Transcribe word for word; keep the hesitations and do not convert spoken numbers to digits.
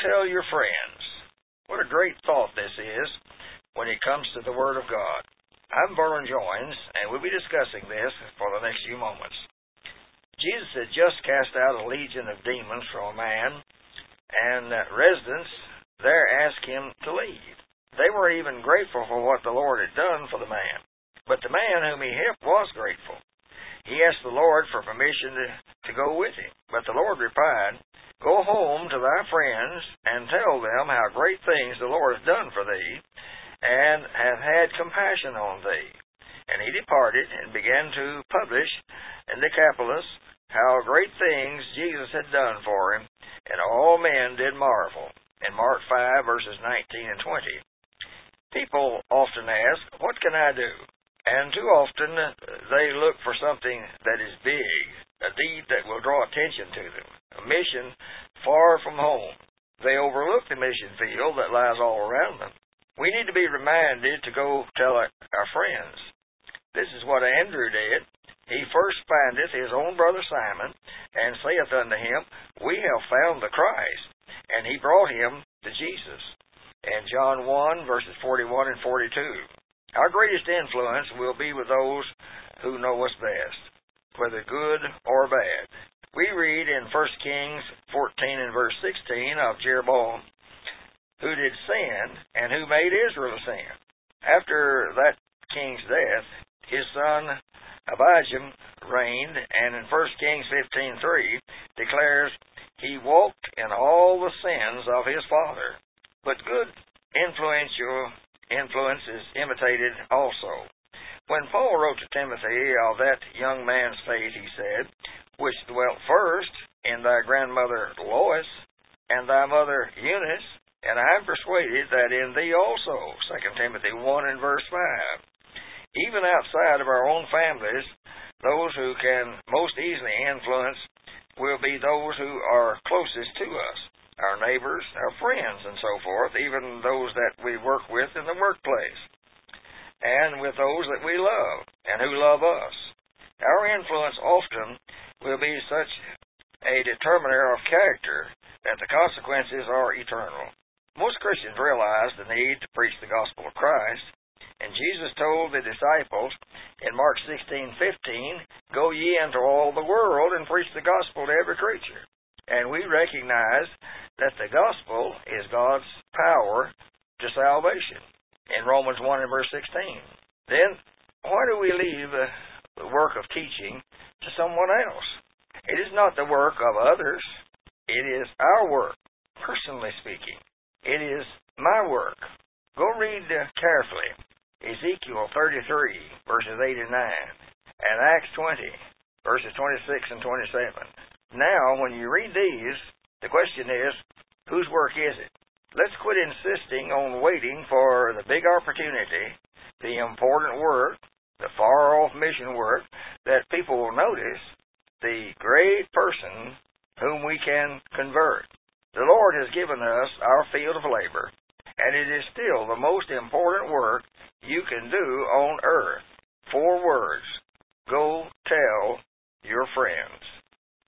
tell your friends. What a great thought this is when it comes to the Word of God. I'm Vernon Joines, and we'll be discussing this for the next few moments. Jesus had just cast out a legion of demons from a man, and residents there asked him to leave. They weren't even grateful for what the Lord had done for the man, but the man whom he helped was grateful. He asked the Lord for permission to, to go with him, but the Lord replied, "Go home to thy friends and tell them how great things the Lord has done for thee, and hath had compassion on thee." And he departed and began to publish in Decapolis how great things Jesus had done for him, and all men did marvel. In Mark five, verses nineteen and twenty. People often ask, "What can I do?" And too often they look for something that is big, a deed that will draw attention to them, a mission far from home. They overlook the mission field that lies all around them. We need to be reminded to go tell our, our friends. This is what Andrew did. He first findeth his own brother Simon, and saith unto him, "We have found the Christ." And he brought him to Jesus. In John one, verses forty-one and forty-two. Our greatest influence will be with those who know us best, whether good or bad. We read in First Kings fourteen and verse sixteen of Jeroboam, who did sin, and who made Israel sin. After that king's death, his son Abijam reigned, and in First Kings fifteen three declares, "He walked in all the sins of his father." But good influential influence is imitated also. When Paul wrote to Timothy of that young man's faith, he said, "Which dwelt first in thy grandmother Lois and thy mother Eunice, and I am persuaded that in thee also." Second Timothy one and verse five. Even outside of our own families, those who can most easily influence will be those who are closest to us, our neighbors, our friends, and so forth, even those that we work with in the workplace, and with those that we love and who love us. Our influence often will be such a determiner of character that the consequences are eternal. Most Christians realize the need to preach the gospel of Christ, and Jesus told the disciples in Mark sixteen fifteen, "Go ye into all the world and preach the gospel to every creature." And we recognize that the gospel is God's power to salvation in Romans one and verse sixteen. Then, why do we leave the work of teaching to someone else? It is not the work of others. It is our work, personally speaking. It is my work. Go read carefully Ezekiel thirty-three, verses eight and nine, and Acts twenty, verses twenty-six and twenty-seven. Now, when you read these, the question is, whose work is it? Let's quit insisting on waiting for the big opportunity, the important work, the far-off mission work that people will notice, the great person whom we can convert. The Lord has given us our field of labor, and it is still the most important work you can do on earth. Four words: go tell your friends.